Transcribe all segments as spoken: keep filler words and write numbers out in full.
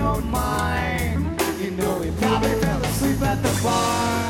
don't mind. You know he probably fell asleep at the bar.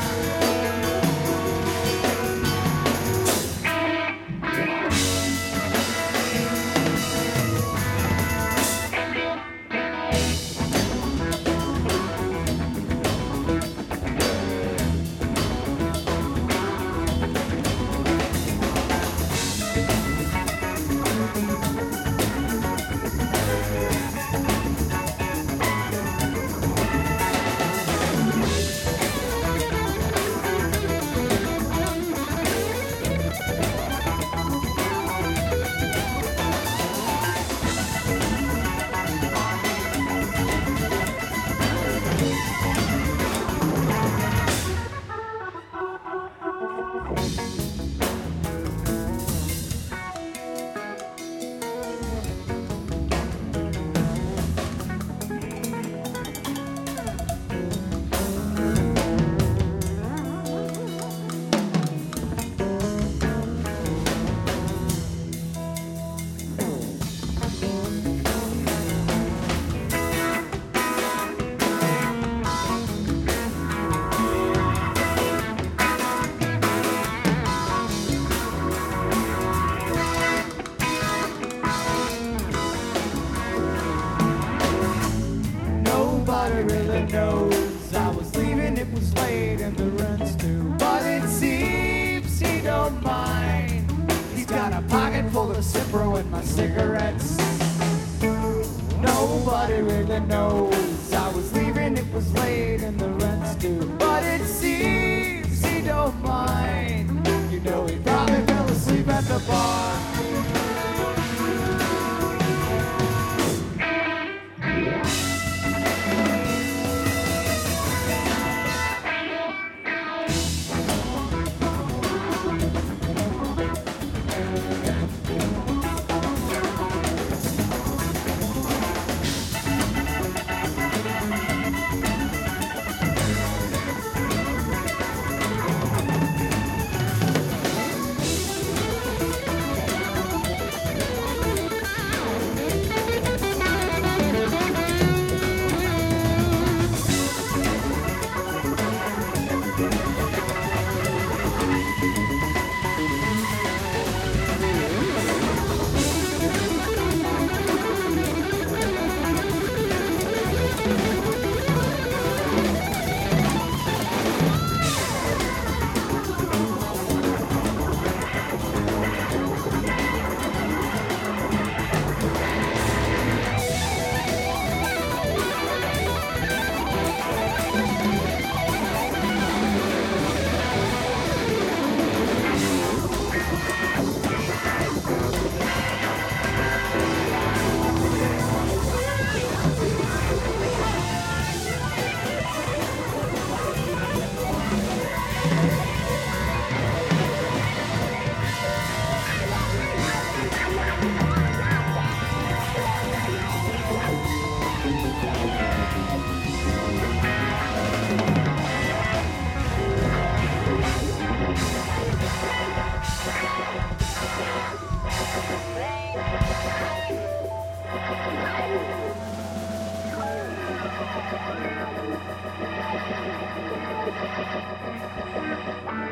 Nobody really knows I was leaving, it was late and the rent's due. But it seems he don't mind. He's got a pocket full of Cipro and my cigarettes. Nobody really knows I was leaving, it was late and the rent's due. But it seems he don't mind. You know he probably fell asleep at the bar.